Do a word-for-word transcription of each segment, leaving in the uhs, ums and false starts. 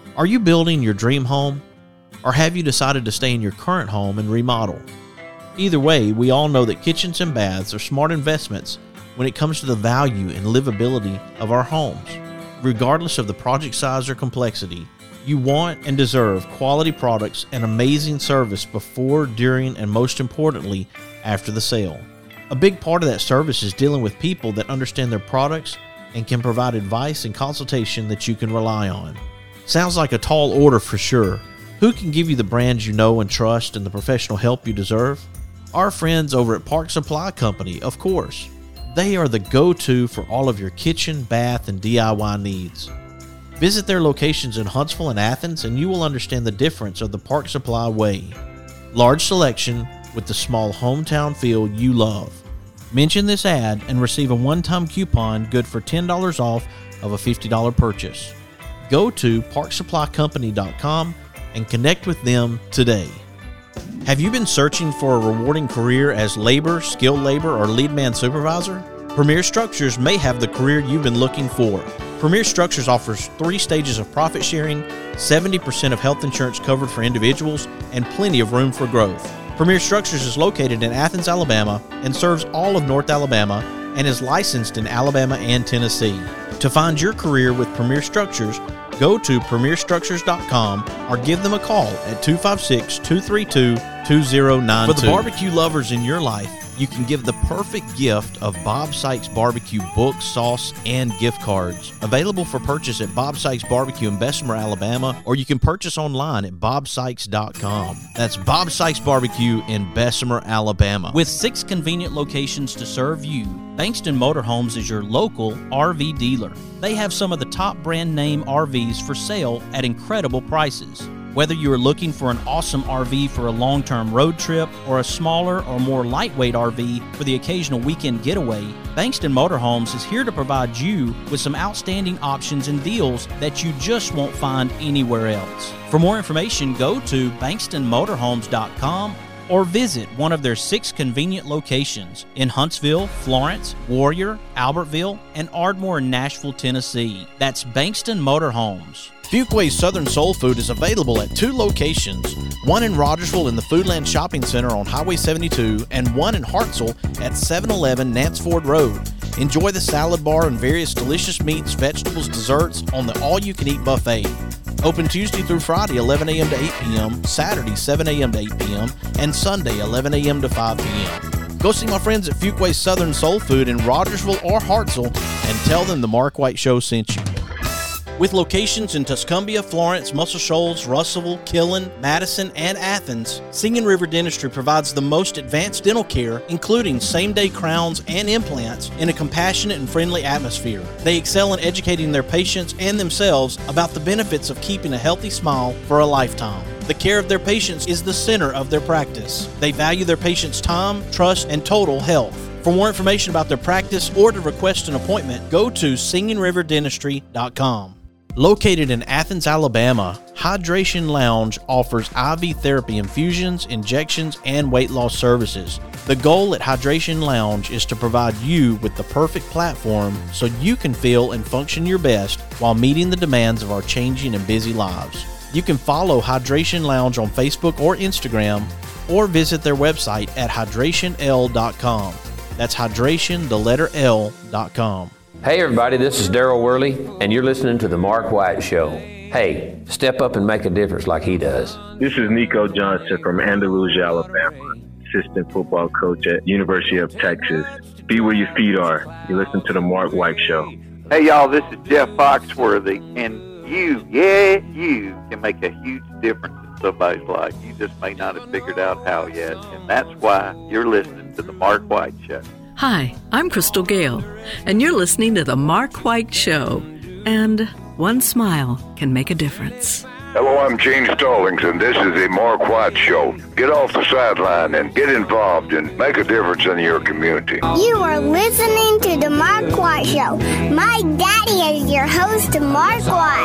Are you building your dream home? Or have you decided to stay in your current home and remodel? Either way, we all know that kitchens and baths are smart investments when it comes to the value and livability of our homes. Regardless of the project size or complexity, you want and deserve quality products and amazing service before, during, and most importantly, after the sale. A big part of that service is dealing with people that understand their products and can provide advice and consultation that you can rely on. Sounds like a tall order for sure. Who can give you the brands you know and trust and the professional help you deserve? Our friends over at Park Supply Company, of course. They are the go-to for all of your kitchen, bath, and D I Y needs. Visit their locations in Huntsville and Athens and you will understand the difference of the Park Supply way. Large selection with the small hometown feel you love. Mention this ad and receive a one-time coupon good for ten dollars off of a fifty dollars purchase. Go to park supply company dot com and connect with them today. Have you been searching for a rewarding career as labor, skilled labor, or lead man supervisor? Premier Structures may have the career you've been looking for. Premier Structures offers three stages of profit sharing, seventy percent of health insurance covered for individuals, and plenty of room for growth. Premier Structures is located in Athens, Alabama, and serves all of North Alabama and is licensed in Alabama and Tennessee. To find your career with Premier Structures, go to premier structures dot com or give them a call at two five six, two three two, two zero nine two. For the barbecue lovers in your life, you can give the perfect gift of Bob Sykes Barbecue books, sauce, and gift cards. Available for purchase at Bob Sykes Barbecue in Bessemer, Alabama, or you can purchase online at bob sykes dot com. That's Bob Sykes Barbecue in Bessemer, Alabama. With six convenient locations to serve you, Bankston Motorhomes is your local R V dealer. They have some of the top brand name R Vs for sale at incredible prices. Whether you are looking for an awesome R V for a long-term road trip or a smaller or more lightweight R V for the occasional weekend getaway, Bankston Motorhomes is here to provide you with some outstanding options and deals that you just won't find anywhere else. For more information, go to bankston motorhomes dot com or visit one of their six convenient locations in Huntsville, Florence, Warrior, Albertville, and Ardmore in Nashville, Tennessee. That's Bankston Motorhomes. Fuquay's Southern Soul Food is available at two locations, one in Rogersville in the Foodland Shopping Center on Highway seventy-two and one in Hartselle at seven eleven Nance Ford Road. Enjoy the salad bar and various delicious meats, vegetables, desserts on the all-you-can-eat buffet. Open Tuesday through Friday, eleven a.m. to eight p.m., Saturday, seven a.m. to eight p.m., and Sunday, eleven a.m. to five p.m. Go see my friends at Fuquay's Southern Soul Food in Rogersville or Hartselle and tell them the Mark White Show sent you. With locations in Tuscumbia, Florence, Muscle Shoals, Russellville, Killen, Madison, and Athens, Singing River Dentistry provides the most advanced dental care, including same-day crowns and implants, in a compassionate and friendly atmosphere. They excel in educating their patients and themselves about the benefits of keeping a healthy smile for a lifetime. The care of their patients is the center of their practice. They value their patients' time, trust, and total health. For more information about their practice or to request an appointment, go to singing river dentistry dot com. Located in Athens, Alabama, Hydration Lounge offers I V therapy infusions, injections, and weight loss services. The goal at Hydration Lounge is to provide you with the perfect platform so you can feel and function your best while meeting the demands of our changing and busy lives. You can follow Hydration Lounge on Facebook or Instagram, or visit their website at hydration l dot com. That's hydration, the letter L, dot com. Hey everybody, this is Daryl Worley, and you're listening to The Mark White Show. Hey, step up and make a difference like he does. This is Nico Johnson from Andalusia, Alabama, assistant football coach at University of Texas. Be where your feet are. You listen to The Mark White Show. Hey y'all, this is Jeff Foxworthy, and you, yeah, you can make a huge difference in somebody's life. You just may not have figured out how yet, and that's why you're listening to The Mark White Show. Hi, I'm Crystal Gale, and you're listening to The Mark White Show. And one smile can make a difference. Hello, I'm Gene Stallings, and this is The Mark White Show. Get off the sideline and get involved and make a difference in your community. You are listening to The Mark White Show. My daddy is your host, Mark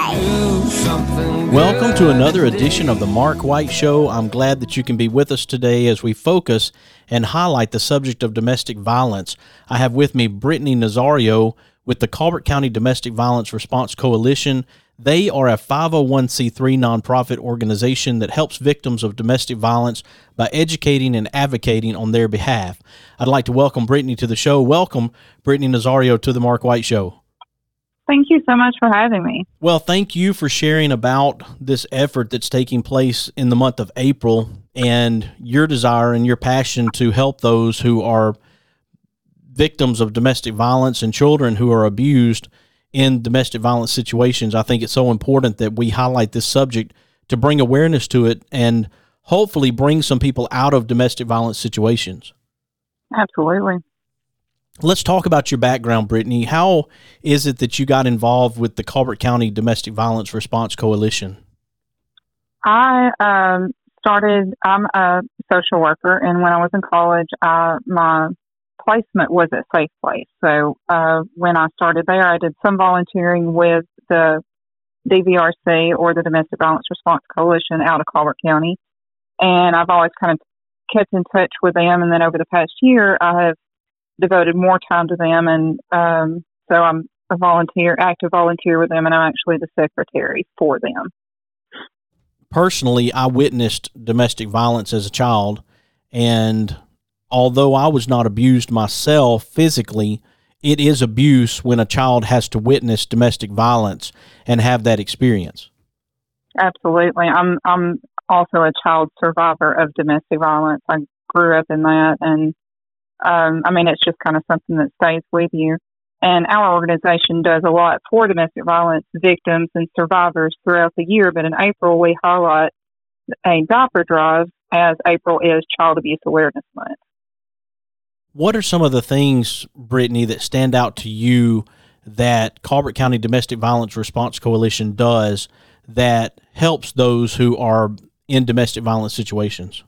White. Welcome to another edition of The Mark White Show. I'm glad that you can be with us today as we focus and highlight the subject of domestic violence. I have with me Brittany Nazario with the Colbert County Domestic Violence Response Coalition. They are a five oh one c three nonprofit organization that helps victims of domestic violence by educating and advocating on their behalf. I'd like to welcome Brittany to the show. Welcome, Brittany Nazario, to the Mark White Show. Thank you so much for having me. Well, thank you for sharing about this effort that's taking place in the month of April and your desire and your passion to help those who are victims of domestic violence and children who are abused in domestic violence situations. I think it's so important that we highlight this subject to bring awareness to it and hopefully bring some people out of domestic violence situations. Absolutely. Let's talk about your background, Brittany. How is it that you got involved with the Colbert County Domestic Violence Response Coalition? I um, started, I'm a social worker, and when I was in college, I, my placement was at Safe Place. So uh, when I started there, I did some volunteering with the D V R C, or the Domestic Violence Response Coalition, out of Colbert County. And I've always kind of kept in touch with them. And then over the past year, I have devoted more time to them. And um, so I'm a volunteer, active volunteer with them, and I'm actually the secretary for them. Personally, I witnessed domestic violence as a child, and although I was not abused myself physically, it is abuse when a child has to witness domestic violence and have that experience. Absolutely. I'm I'm also a child survivor of domestic violence. I grew up in that, and um, I mean, it's just kind of something that stays with you. And our organization does a lot for domestic violence victims and survivors throughout the year, but in April we highlight a diaper drive, as April is Child Abuse Awareness Month. What are some of the things, Brittany, that stand out to you that Colbert County Domestic Violence Response Coalition does that helps those who are in domestic violence situations?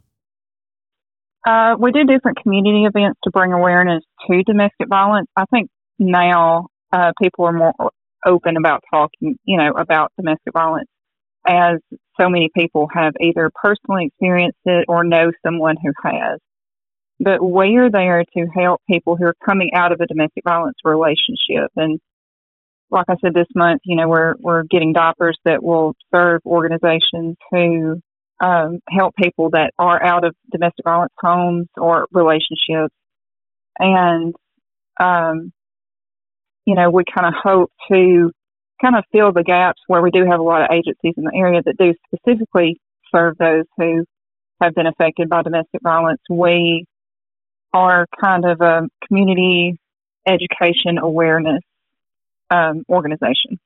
Uh, we do different community events to bring awareness to domestic violence. I think now uh, people are more open about talking, you know, about domestic violence, as so many people have either personally experienced it or know someone who has. But we are there to help people who are coming out of a domestic violence relationship. And like I said, this month, you know, we're we're getting diapers that will serve organizations who um, help people that are out of domestic violence homes or relationships. And, um, you know, we kind of hope to kind of fill the gaps where we do have a lot of agencies in the area that do specifically serve those who have been affected by domestic violence. We are kind of a community education awareness um, organization.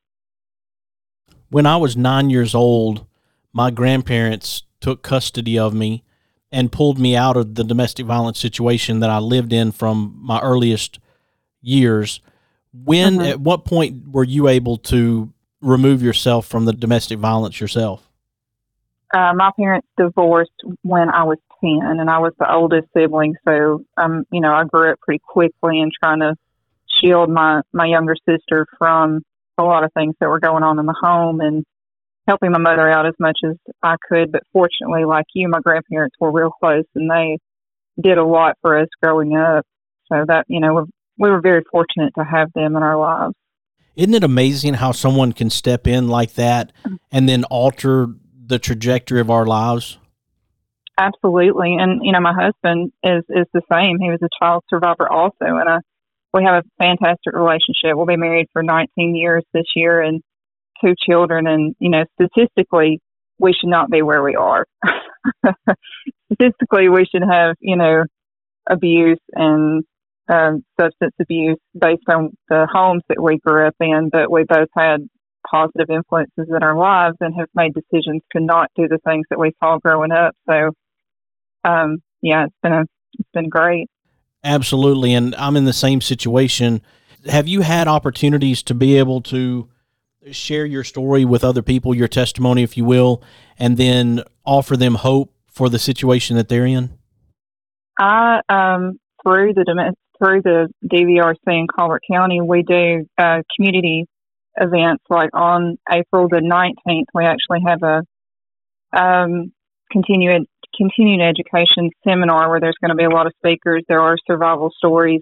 When I was nine years old, my grandparents took custody of me and pulled me out of the domestic violence situation that I lived in from my earliest years. When, mm-hmm. at what point were you able to remove yourself from the domestic violence yourself? Uh, my parents divorced when I was ten, and I was the oldest sibling. So, um, you know, I grew up pretty quickly and trying to shield my, my younger sister from a lot of things that were going on in the home and helping my mother out as much as I could. But fortunately, like you, my grandparents were real close, and they did a lot for us growing up. So that, you know, we were very fortunate to have them in our lives. Isn't it amazing how someone can step in like that and then alter the trajectory of our lives? Absolutely. And, you know, my husband is, is the same. He was a child survivor also. And I, we have a fantastic relationship. We'll be married for nineteen years this year and two children. And, you know, statistically, we should not be where we are. Statistically, we should have, you know, abuse and um, substance abuse based on the homes that we grew up in. But we both had positive influences in our lives and have made decisions to not do the things that we saw growing up. So, um, yeah, it's been a, it's been great. Absolutely. And I'm in the same situation. Have you had opportunities to be able to share your story with other people, your testimony, if you will, and then offer them hope for the situation that they're in? I, um, through the, through the D V R C in Colbert County, we do uh, community events. Like on April the nineteenth, we actually have a um, continuing continuing education seminar where there's going to be a lot of speakers. There are survival stories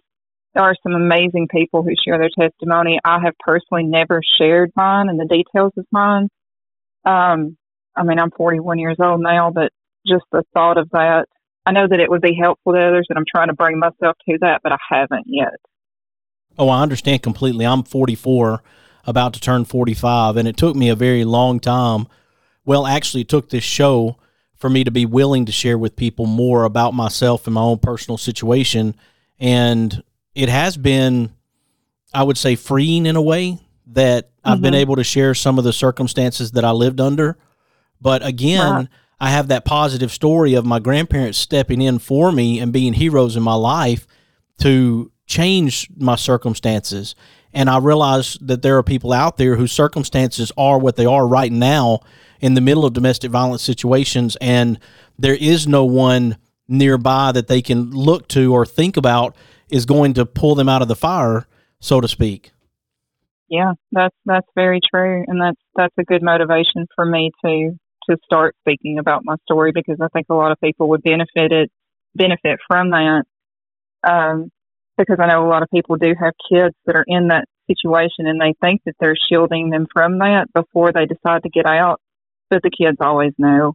there are some amazing people who share their testimony. I have personally never shared mine and the details of mine. Um, I mean, I'm forty-one years old now, but just the thought of that, I know that it would be helpful to others, and I'm trying to bring myself to that, but I haven't yet. Oh, I understand completely. I'm forty-four, about to turn forty-five, and it took me a very long time. Well, actually, it took this show for me to be willing to share with people more about myself and my own personal situation. And it has been, I would say, freeing in a way that mm-hmm. I've been able to share some of the circumstances that I lived under. But again, wow. I have that positive story of my grandparents stepping in for me and being heroes in my life to change my circumstances. And I realize that there are people out there whose circumstances are what they are right now in the middle of domestic violence situations, and there is no one nearby that they can look to or think about is going to pull them out of the fire, so to speak. Yeah, that's that's very true, and that's that's a good motivation for me to to start speaking about my story, because I think a lot of people would benefit it benefit from that. Um, because I know a lot of people do have kids that are in that situation, and they think that they're shielding them from that before they decide to get out, but the kids always know.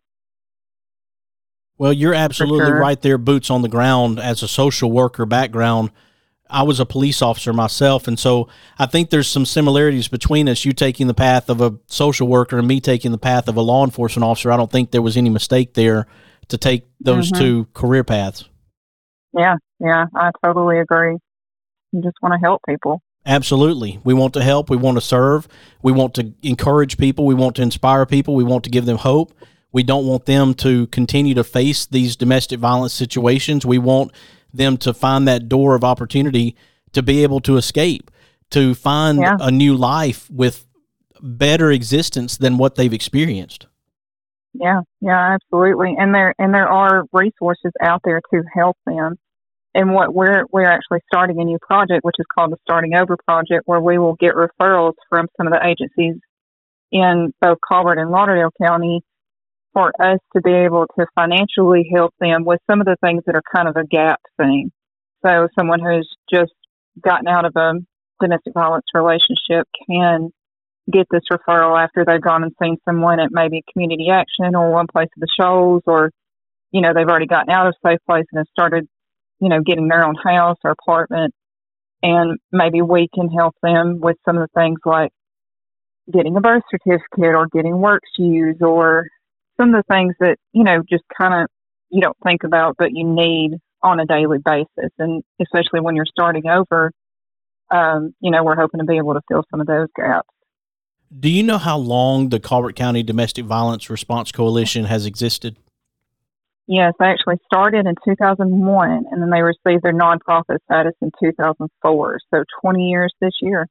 Well, you're absolutely sure. right there, boots on the ground as a social worker background. I was a police officer myself, and so I think there's some similarities between us, you taking the path of a social worker and me taking the path of a law enforcement officer. I don't think there was any mistake there to take those mm-hmm. two career paths. Yeah, yeah, I totally agree. You just want to help people. Absolutely. We want to help. We want to serve. We want to encourage people. We want to inspire people. We want to give them hope. We don't want them to continue to face these domestic violence situations. We want them to find that door of opportunity to be able to escape, to find yeah. a new life with better existence than what they've experienced. Yeah, yeah, absolutely. And there and there are resources out there to help them. And what we're we're actually starting a new project, which is called the Starting Over Project, where we will get referrals from some of the agencies in both Colbert and Lauderdale County for us to be able to financially help them with some of the things that are kind of a gap thing. So someone who's just gotten out of a domestic violence relationship can get this referral after they've gone and seen someone at maybe Community Action or one place of the Shoals, or, you know, they've already gotten out of Safe Place and have started, you know, getting their own house or apartment. And maybe we can help them with some of the things like getting a birth certificate or getting work shoes or some of the things that, you know, just kind of you don't think about, but you need on a daily basis. And especially when you're starting over, um, you know, we're hoping to be able to fill some of those gaps. Do you know how long the Colbert County Domestic Violence Response Coalition has existed? Yes, they actually started in two thousand one, and then they received their nonprofit status in two thousand four, so twenty years this year.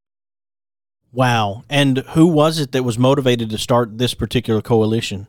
Wow. And who was it that was motivated to start this particular coalition?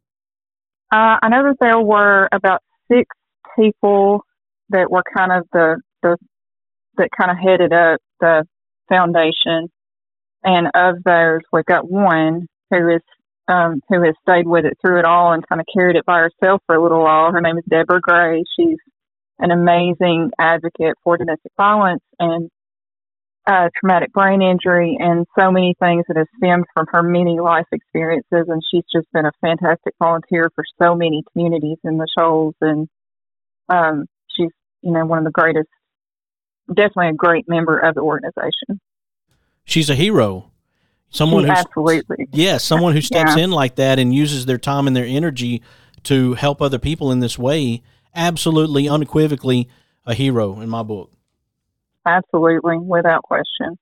Uh, I know that there were about six people that were kind of the, the that kind of headed up the foundation. And of those, we've got one who is um, who has stayed with it through it all and kind of carried it by herself for a little while. Her name is Deborah Gray. She's an amazing advocate for domestic violence and uh, traumatic brain injury and so many things that have stemmed from her many life experiences. And she's just been a fantastic volunteer for so many communities in the Shoals. And um, she's, you know, one of the greatest, definitely a great member of the organization. She's a hero. Someone who absolutely. Yeah, someone who steps yeah. in like that and uses their time and their energy to help other people in this way. Absolutely, unequivocally a hero in my book. Absolutely, without question.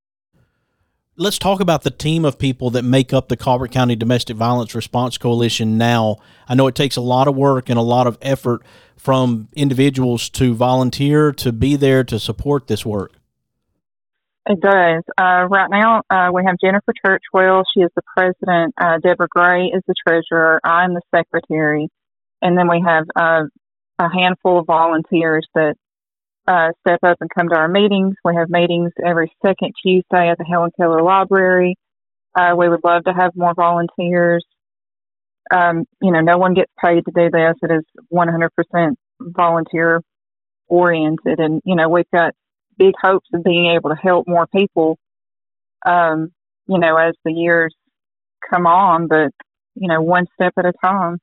Let's talk about the team of people that make up the Colbert County Domestic Violence Response Coalition now. I know it takes a lot of work and a lot of effort from individuals to volunteer, to be there, to support this work. It does. Uh, right now, uh, we have Jennifer Churchwell. She is the president. Uh, Deborah Gray is the treasurer. I'm the secretary. And then we have uh, a handful of volunteers that uh, step up and come to our meetings. We have meetings every second Tuesday at the Helen Keller Library. Uh, we would love to have more volunteers. Um, you know, no one gets paid to do this. It is one hundred percent volunteer oriented. And, you know, we've got big hopes of being able to help more people, um, you know, as the years come on, but, you know, one step at a time.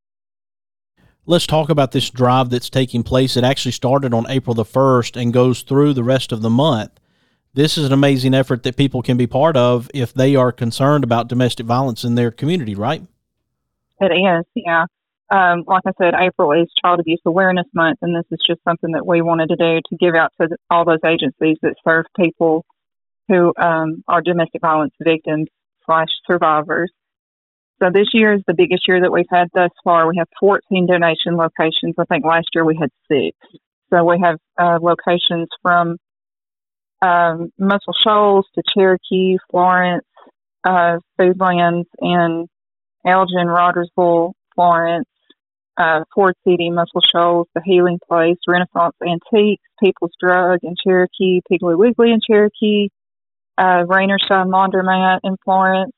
Let's talk about this drive that's taking place. It actually started on April the first and goes through the rest of the month. This is an amazing effort that people can be part of if they are concerned about domestic violence in their community, right? It is, yeah. Um, like I said, April is Child Abuse Awareness Month, and this is just something that we wanted to do to give out to the, all those agencies that serve people who um, are domestic violence victims slash survivors. So this year is the biggest year that we've had thus far. We have fourteen donation locations. I think last year we had six. So we have uh, locations from um, Muscle Shoals to Cherokee, Florence, uh, Foodlands in Elgin, Rogersville, Florence, uh, Ford City, Muscle Shoals, The Healing Place, Renaissance Antiques, People's Drug in Cherokee, Piggly Wiggly in Cherokee, uh, Rainershine Laundromat in Florence,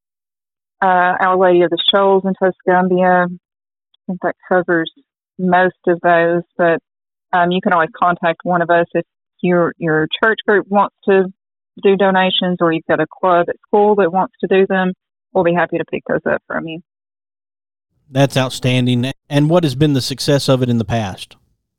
uh, Our Lady of the Shoals in Tuscumbia. I think that covers most of those, but um, you can always contact one of us if your your church group wants to do donations, or you've got a club at school that wants to do them. We'll be happy to pick those up from you. That's outstanding. And what has been the success of it in the past?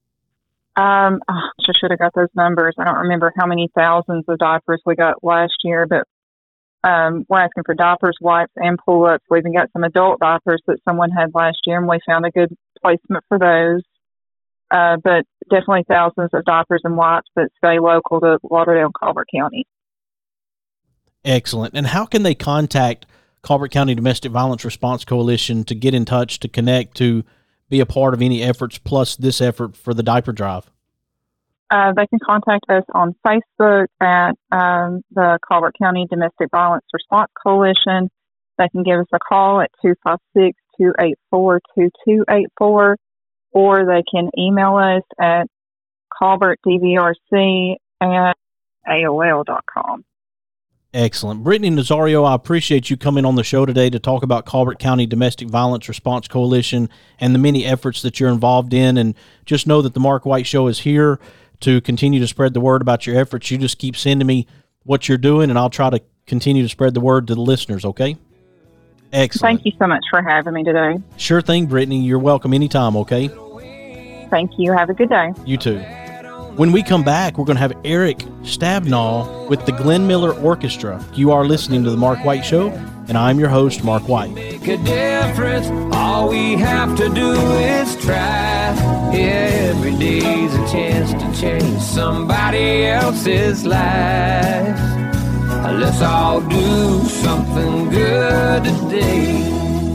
Um, oh, I should have got those numbers. I don't remember how many thousands of diapers we got last year, but um, we're asking for diapers, wipes, and pull-ups. We even got some adult diapers that someone had last year, and we found a good placement for those. Uh, but definitely thousands of diapers and wipes that stay local to Lauderdale and Colbert County. Excellent. And how can they contact Colbert County Domestic Violence Response Coalition to get in touch, to connect, to be a part of any efforts, plus this effort for the diaper drive? Uh, they can contact us on Facebook at um, the Colbert County Domestic Violence Response Coalition. They can give us a call at two five six, two eight four, two two eight four, or they can email us at colbert d v r c at a o l dot com. Excellent. Brittany Nazario, I appreciate you coming on the show today to talk about Colbert County Domestic Violence Response Coalition and the many efforts that you're involved in. And just know that the Mark White Show is here to continue to spread the word about your efforts. You just keep sending me what you're doing, and I'll try to continue to spread the word to the listeners, okay? Excellent. Thank you so much for having me today. Sure thing, Brittany. You're welcome anytime, okay? Thank you. Have a good day. You too. When we come back, we're going to have Eric Stabnall with the Glenn Miller Orchestra. You are listening to The Mark White Show, and I'm your host, Mark White. Make a difference. All we have to do is try. Yeah, every day's a chance to change somebody else's life. Let's all do something good today.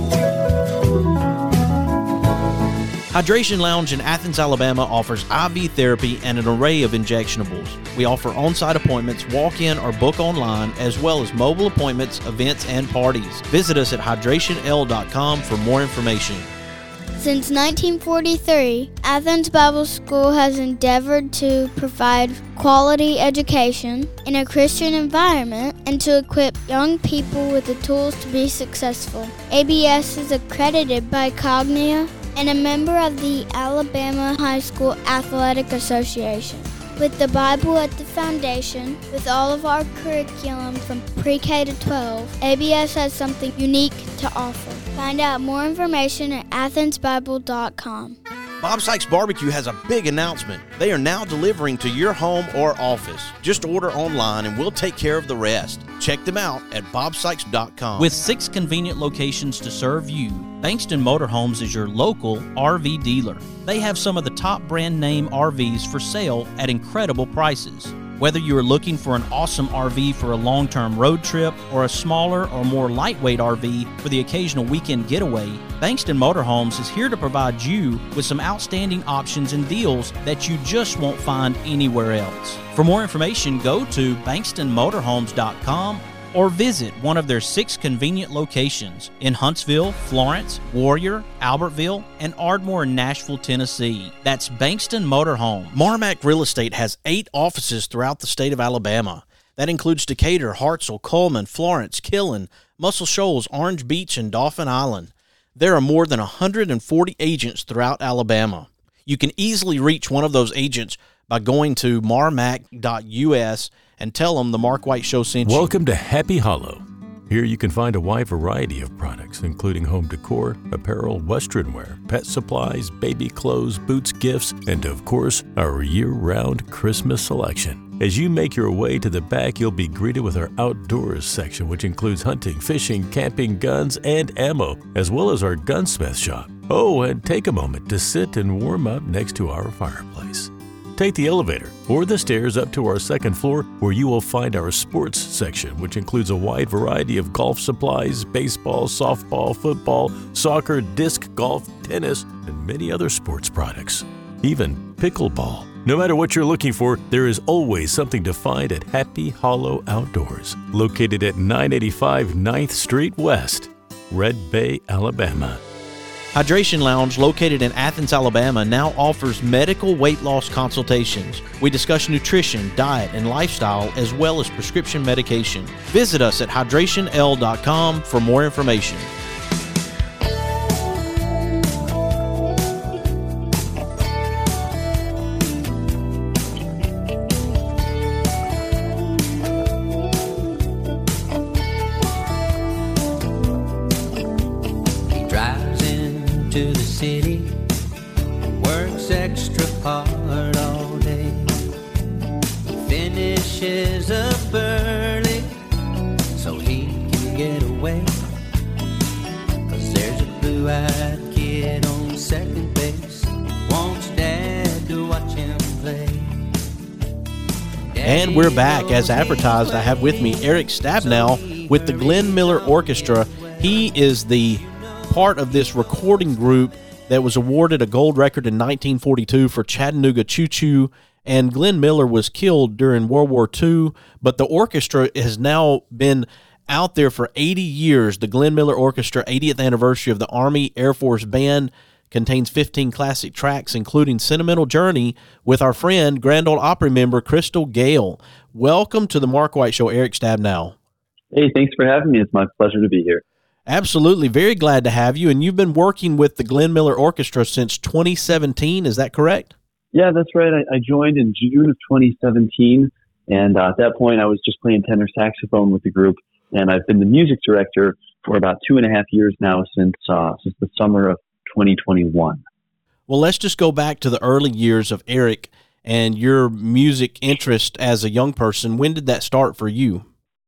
Hydration Lounge in Athens, Alabama offers I V therapy and an array of injectionables. We offer on-site appointments, walk-in or book online, as well as mobile appointments, events, and parties. Visit us at hydration l dot com for more information. Since nineteen forty-three, Athens Bible School has endeavored to provide quality education in a Christian environment and to equip young people with the tools to be successful. A B S is accredited by Cognia and a member of the Alabama High School Athletic Association. With the Bible at the foundation, with all of our curriculum from pre-K to twelve, A B S has something unique to offer. Find out more information at athens bible dot com. Bob Sykes Barbecue has a big announcement. They are now delivering to your home or office. Just order online and we'll take care of the rest. Check them out at bob sykes dot com. With six convenient locations to serve you, Bankston Motorhomes is your local R V dealer. They have some of the top brand name R Vs for sale at incredible prices. Whether you are looking for an awesome R V for a long-term road trip or a smaller or more lightweight R V for the occasional weekend getaway, Bankston Motorhomes is here to provide you with some outstanding options and deals that you just won't find anywhere else. For more information, go to bankston motorhomes dot com or visit one of their six convenient locations in Huntsville, Florence, Warrior, Albertville, and Ardmore, Nashville, Tennessee. That's Bankston Motorhome. Marmac Real Estate has eight offices throughout the state of Alabama. That includes Decatur, Hartselle, Coleman, Florence, Killen, Muscle Shoals, Orange Beach, and Dauphin Island. There are more than one hundred forty agents throughout Alabama. You can easily reach one of those agents by going to marmac dot U S and tell them the Mark White Show sent you. Welcome to Happy Hollow. Here you can find a wide variety of products, including home decor, apparel, western wear, pet supplies, baby clothes, boots, gifts, and of course, our year-round Christmas selection. As you make your way to the back, you'll be greeted with our outdoors section, which includes hunting, fishing, camping, guns, and ammo, as well as our gunsmith shop. Oh, and take a moment to sit and warm up next to our fireplace. Take the elevator or the stairs up to our second floor, where you will find our sports section, which includes a wide variety of golf supplies, baseball, softball, football, soccer, disc golf, tennis, and many other sports products. Even pickleball. No matter what you're looking for, there is always something to find at Happy Hollow Outdoors, located at nine eighty-five ninth Street West, Red Bay, Alabama. Hydration Lounge, located in Athens, Alabama, now offers medical weight loss consultations. We discuss nutrition, diet, and lifestyle, as well as prescription medication. Visit us at hydration l dot com for more information. To the city, works extra hard all day, finishes up early so he can get away, 'cause there's a blue-eyed kid on second base, wants dad to watch him play. And we're back. As advertised, I have with me Eric Stabnow with the Glenn Miller Orchestra. He is the part of this recording group that was awarded a gold record in nineteen forty-two for Chattanooga Choo Choo, and Glenn Miller was killed during World War Two, but the orchestra has now been out there for eighty years. The Glenn Miller Orchestra eightieth anniversary of the Army Air Force Band contains fifteen classic tracks, including Sentimental Journey with our friend, Grand Ole Opry member Crystal Gayle. Welcome to the Mark White Show, Eric Stabnow. Hey, thanks for having me. It's my pleasure to be here. Absolutely. Very glad to have you. And you've been working with the Glenn Miller Orchestra since twenty seventeen. Is that correct? Yeah, that's right. I, I joined in June of twenty seventeen. And uh, at that point, I was just playing tenor saxophone with the group. And I've been the music director for about two and a half years now, since uh, since the summer of twenty twenty-one. Well, let's just go back to the early years of Eric and your music interest as a young person. When did that start for you?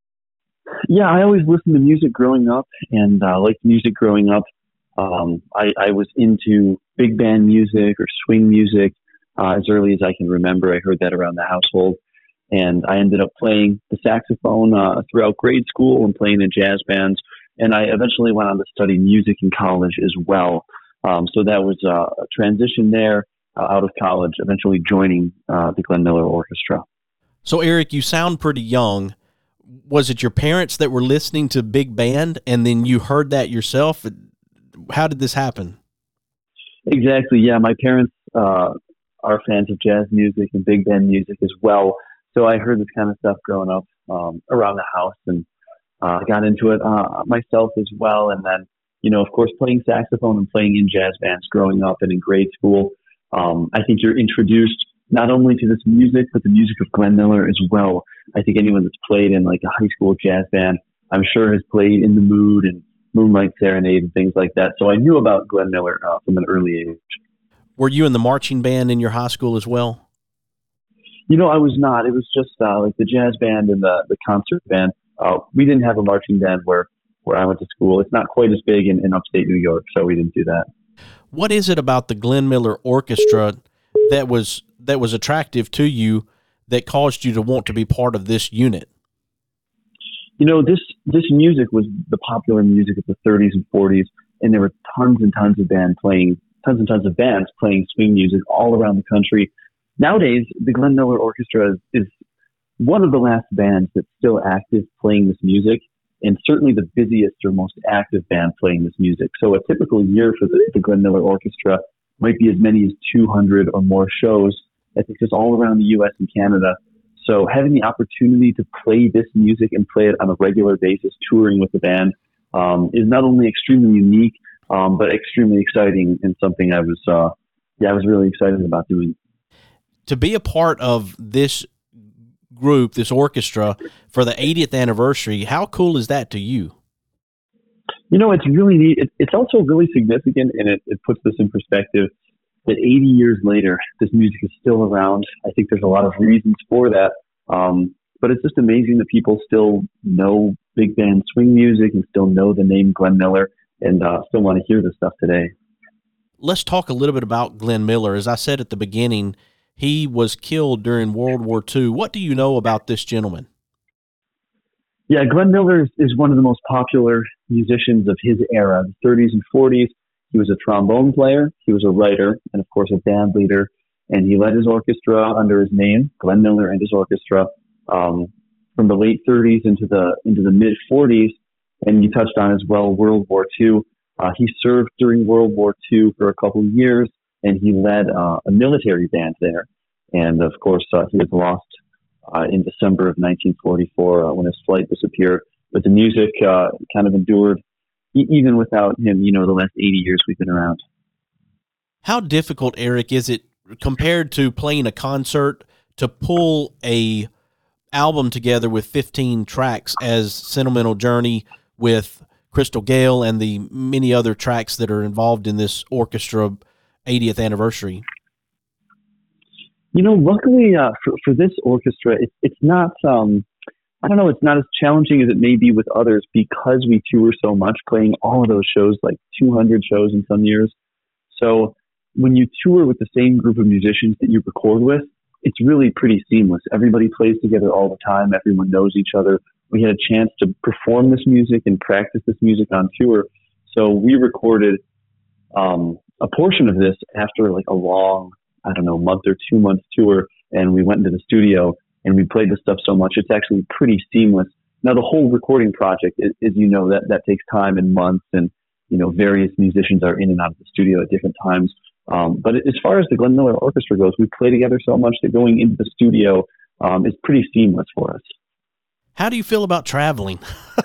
Yeah, I always listened to music growing up, and uh, liked music growing up. Um, I, I was into big band music or swing music uh, as early as I can remember. I heard that around the household, and I ended up playing the saxophone uh, throughout grade school and playing in jazz bands. And I eventually went on to study music in college as well. Um, so that was uh, a transition there uh, out of college, eventually joining uh, the Glenn Miller Orchestra. So, Eric, you sound pretty young. Was it your parents that were listening to big band and then you heard that yourself? How did this happen? Exactly. Yeah. My parents uh, are fans of jazz music and big band music as well. So I heard this kind of stuff growing up um, around the house, and uh, got into it uh, myself as well. And then, you know, of course, playing saxophone and playing in jazz bands growing up and in grade school. Um, I think you're introduced not only to this music, but the music of Glenn Miller as well. I think anyone that's played in like a high school jazz band, I'm sure has played In the Mood and Moonlight Serenade and things like that. So I knew about Glenn Miller uh, from an early age. Were you in the marching band in your high school as well? You know, I was not. It was just uh, like the jazz band and the, the concert band. Uh, we didn't have a marching band where, where I went to school. It's not quite as big in, in upstate New York, so we didn't do that. What is it about the Glenn Miller Orchestra that was that was attractive to you that caused you to want to be part of this unit? You know, this this music was the popular music of the thirties and forties, and there were tons and tons of bands playing, tons and tons of bands playing swing music all around the country. Nowadays, the Glenn Miller Orchestra is, is one of the last bands that's still active playing this music, and certainly the busiest or most active band playing this music. So a typical year for the, the Glenn Miller Orchestra might be as many as two hundred or more shows, I think, just all around the U S and Canada. So having the opportunity to play this music and play it on a regular basis, touring with the band, um, is not only extremely unique, um, but extremely exciting, and something I was, uh, yeah, I was really excited about doing. to be a part of this group, this orchestra, for the eightieth anniversary, how cool is that to you? You know, it's really neat. It, it's also really significant, and it, it puts this in perspective that eighty years later, this music is still around. I think there's a lot of reasons for that. Um, but it's just amazing that people still know big band swing music and still know the name Glenn Miller and uh, still want to hear this stuff today. Let's talk a little bit about Glenn Miller. As I said at the beginning, he was killed during World War Two. What do you know about this gentleman? Yeah, Glenn Miller is, is one of the most popular musicians of his era, the thirties and forties. He was a trombone player, he was a writer, and of course a band leader. And he led his orchestra under his name, Glenn Miller and his orchestra, um, from the late thirties into the into the mid forties. And you touched on as well World War Two. Uh, he served during World War Two for a couple of years, and he led uh, a military band there. And of course, uh, he was lost uh, in December of nineteen forty-four uh, when his flight disappeared. But the music uh, kind of endured, e- even without him. You know, the last eighty years we've been around. How difficult, Eric, is it compared to playing a concert to pull a album together with fifteen tracks as Sentimental Journey with Crystal Gayle and the many other tracks that are involved in this orchestra eightieth anniversary? You know, luckily uh, for, for this orchestra, it's it's not, um, I don't know, it's not as challenging as it may be with others because we tour so much, playing all of those shows, like two hundred shows in some years. So when you tour with the same group of musicians that you record with, it's really pretty seamless. Everybody plays together all the time. Everyone knows each other. We had a chance to perform this music and practice this music on tour. So we recorded um, a portion of this after like a long, I don't know, month or two month tour. And we went into the studio and we played this stuff so much. It's actually pretty seamless. Now, the whole recording project, as you know, that, that takes time and months. And, you know, various musicians are in and out of the studio at different times. Um, but as far as the Glenn Miller Orchestra goes, we play together so much that going into the studio um, is pretty seamless for us. How do you feel about traveling?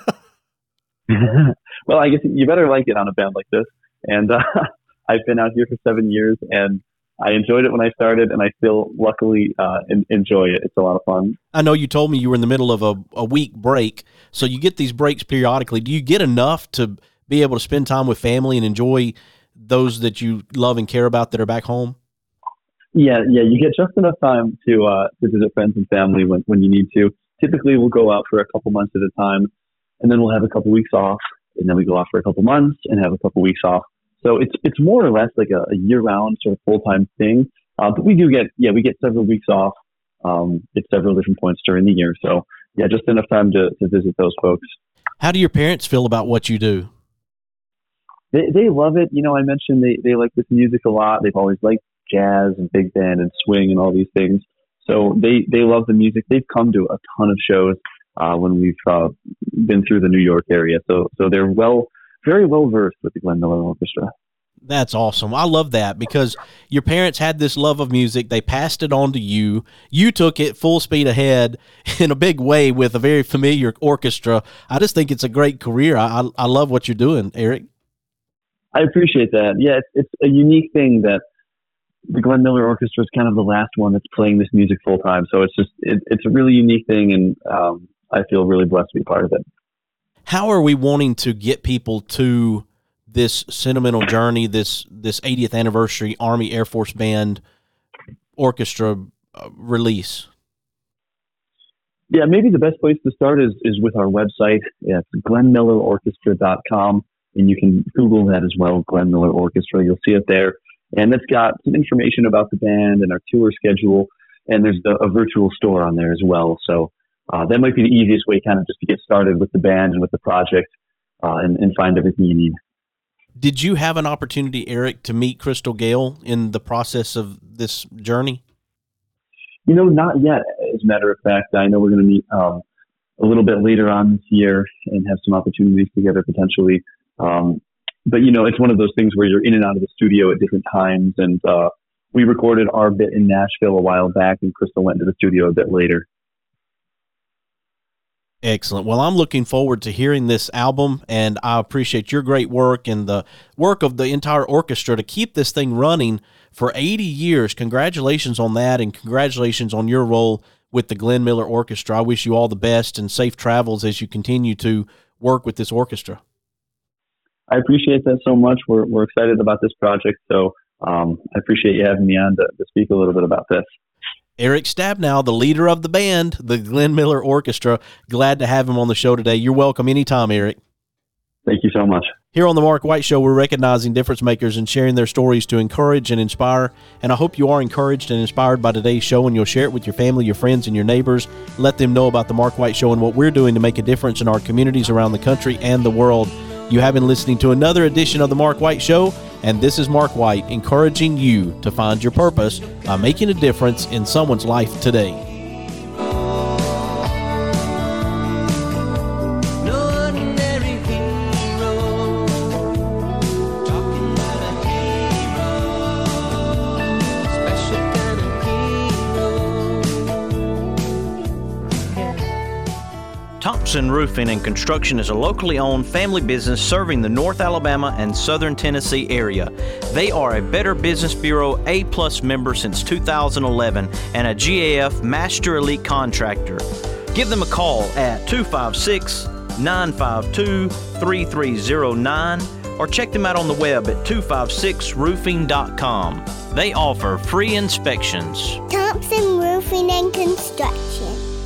Well, I guess you better like it on a band like this. And uh, I've been out here for seven years, and I enjoyed it when I started, and I still luckily uh, in, enjoy it. It's a lot of fun. I know you told me you were in the middle of a, a week break, so you get these breaks periodically. Do you get enough to be able to spend time with family and enjoy those that you love and care about that are back home? Yeah, yeah, you get just enough time to uh, to visit friends and family when, when you need to. Typically, we'll go out for a couple months at a time, and then we'll have a couple weeks off, and then we go off for a couple months and have a couple weeks off. So it's it's more or less like a, a year-round sort of full-time thing. Uh, but we do get, yeah, we get several weeks off um, at several different points during the year. So, yeah, just enough time to, to visit those folks. How do your parents feel about what you do? They they love it. You know, I mentioned they, they like this music a lot. They've always liked jazz and big band and swing and all these things. So they, they love the music. They've come to a ton of shows uh, when we've uh, been through the New York area. So so they're well, very well versed with the Glenn Miller Orchestra. That's awesome. I love that because your parents had this love of music. They passed it on to you. You took it full speed ahead in a big way with a very familiar orchestra. I just think it's a great career. I I, I love what you're doing, Eric. I appreciate that. Yeah, it's, it's a unique thing that the Glenn Miller Orchestra is kind of the last one that's playing this music full time. So it's just, it, it's a really unique thing, and um, I feel really blessed to be part of it. How are we wanting to get people to this Sentimental Journey, this this eightieth anniversary Army Air Force Band Orchestra uh, release? Yeah, maybe the best place to start is, is with our website. Yeah, it's glenn miller orchestra dot com, and you can Google that as well, Glenn Miller Orchestra. You'll see it there. And it's got some information about the band and our tour schedule, and there's a, a virtual store on there as well. So uh, that might be the easiest way kind of just to get started with the band and with the project uh, and, and find everything you need. Did you have an opportunity, Eric, to meet Crystal Gayle in the process of this journey? You know, not yet, as a matter of fact. I know we're going to meet um, a little bit later on this year and have some opportunities together potentially. Um, but, you know, it's one of those things where you're in and out of the studio at different times. And uh, we recorded our bit in Nashville a while back, and Crystal went to the studio a bit later. Excellent. Well, I'm looking forward to hearing this album, and I appreciate your great work and the work of the entire orchestra to keep this thing running for eighty years. Congratulations on that, and congratulations on your role with the Glenn Miller Orchestra. I wish you all the best and safe travels as you continue to work with this orchestra. I appreciate that so much. We're we're excited about this project, so um, I appreciate you having me on to, to speak a little bit about this. Eric Stabnow, the leader of the band, the Glenn Miller Orchestra. Glad to have him on the show today. You're welcome anytime, Eric. Thank you so much. Here on the Mark White Show, we're recognizing difference makers and sharing their stories to encourage and inspire. And I hope you are encouraged and inspired by today's show, and you'll share it with your family, your friends, and your neighbors. Let them know about the Mark White Show and what we're doing to make a difference in our communities around the country and the world. You have been listening to another edition of the Mark White Show, and this is Mark White encouraging you to find your purpose by making a difference in someone's life today. Thompson Roofing and Construction is a locally owned family business serving the North Alabama and Southern Tennessee area. They are a Better Business Bureau A-plus member since two thousand eleven and a G A F Master Elite Contractor. Give them a call at two five six, nine five two, three three zero nine or check them out on the web at two five six roofing dot com. They offer free inspections. Thompson Roofing and Construction.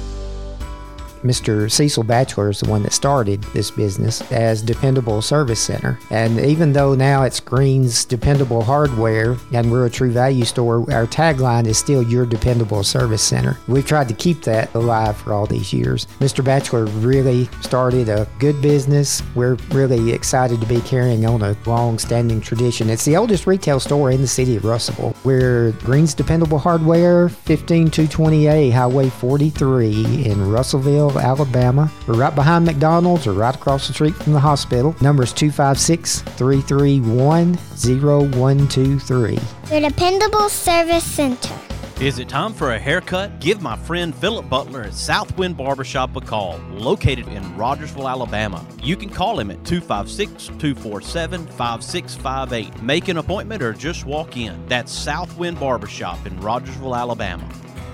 Mister Cecil Batchelor is the one that started this business as Dependable Service Center. And even though now it's Green's Dependable Hardware and we're a True Value store, our tagline is still Your Dependable Service Center. We've tried to keep that alive for all these years. Mister Batchelor really started a good business. We're really excited to be carrying on a long-standing tradition. It's the oldest retail store in the city of Russellville. We're Green's Dependable Hardware, fifteen two twenty-eight Highway forty-three in Russellville, Alabama. We're right behind McDonald's or right across the street from the hospital. Number is two five six, three three one, zero one two three. Your Dependable Service Center. Is it time for a haircut? Give my friend Philip Butler at Southwind Barbershop a call, located in Rogersville, Alabama. You can call him at two five six, two four seven, five six five eight. Make an appointment or just walk in. That's Southwind Barbershop in Rogersville, Alabama.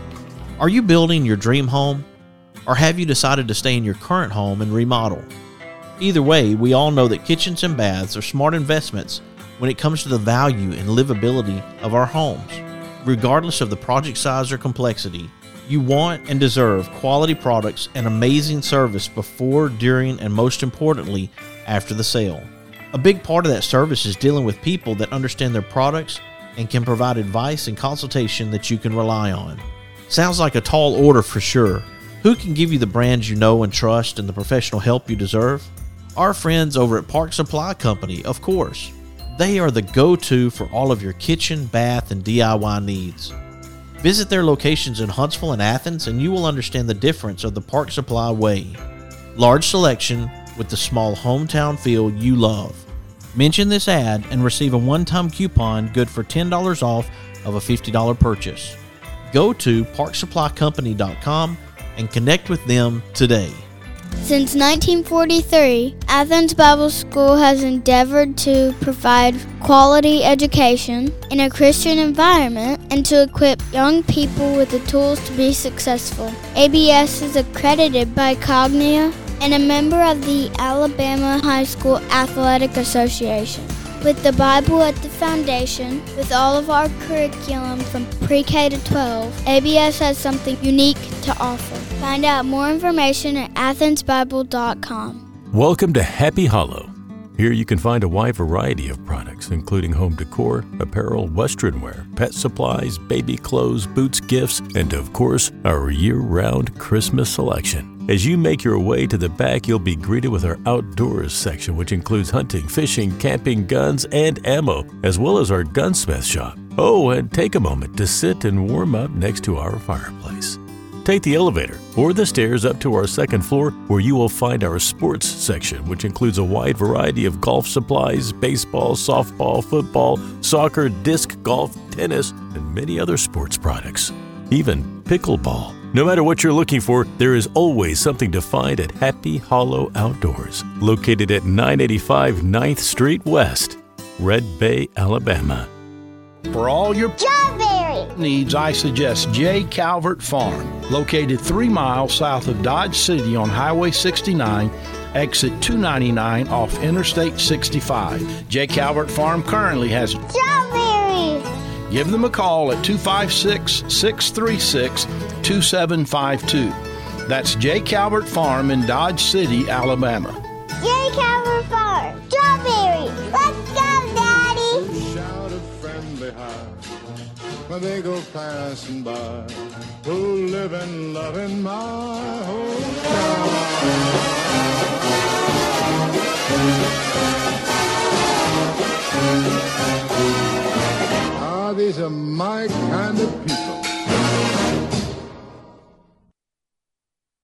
Are you building your dream home? Or have you decided to stay in your current home and remodel? Either way, we all know that kitchens and baths are smart investments when it comes to the value and livability of our homes. Regardless of the project size or complexity, you want and deserve quality products and amazing service before, during, and most importantly, after the sale. A big part of that service is dealing with people that understand their products and can provide advice and consultation that you can rely on. Sounds like a tall order for sure. Who can give you the brands you know and trust and the professional help you deserve? Our friends over at Park Supply Company, of course. They are the go-to for all of your kitchen, bath, and D I Y needs. Visit their locations in Huntsville and Athens, and you will understand the difference of the Park Supply way. Large selection with the small hometown feel you love. Mention this ad and receive a one-time coupon good for ten dollars off of a fifty dollars purchase. Go to park supply company dot com and connect with them today. Since nineteen forty-three, Athens Bible School has endeavored to provide quality education in a Christian environment and to equip young people with the tools to be successful. A B S is accredited by Cognia and a member of the Alabama High School Athletic Association. With the Bible at the foundation, with all of our curriculum from pre-K to twelve, A B S has something unique to offer. Find out more information at athens bible dot com. Welcome to Happy Hollow. Here you can find a wide variety of products, including home decor, apparel, western wear, pet supplies, baby clothes, boots, gifts, and of course, our year-round Christmas selection. As you make your way to the back, you'll be greeted with our outdoors section, which includes hunting, fishing, camping, guns, and ammo, as well as our gunsmith shop. Oh, and take a moment to sit and warm up next to our fireplace. Take the elevator or the stairs up to our second floor, where you will find our sports section, which includes a wide variety of golf supplies, baseball, softball, football, soccer, disc golf, tennis, and many other sports products. Even pickleball. No matter what you're looking for, there is always something to find at Happy Hollow Outdoors, located at nine eighty-five ninth Street West, Red Bay, Alabama. For all your strawberry needs, I suggest J. Calvert Farm, located three miles south of Dodge City on Highway sixty-nine, exit two ninety-nine off Interstate sixty-five. J. Calvert Farm currently has strawberries. Give them a call at two five six, six three six, two seven five two. That's J. Calvert Farm in Dodge City, Alabama. J. Calvert Farm, strawberries. Let's go, Daddy. Shout a friendly hi when they go passing by, who live and love in my hometown. Ah, these are my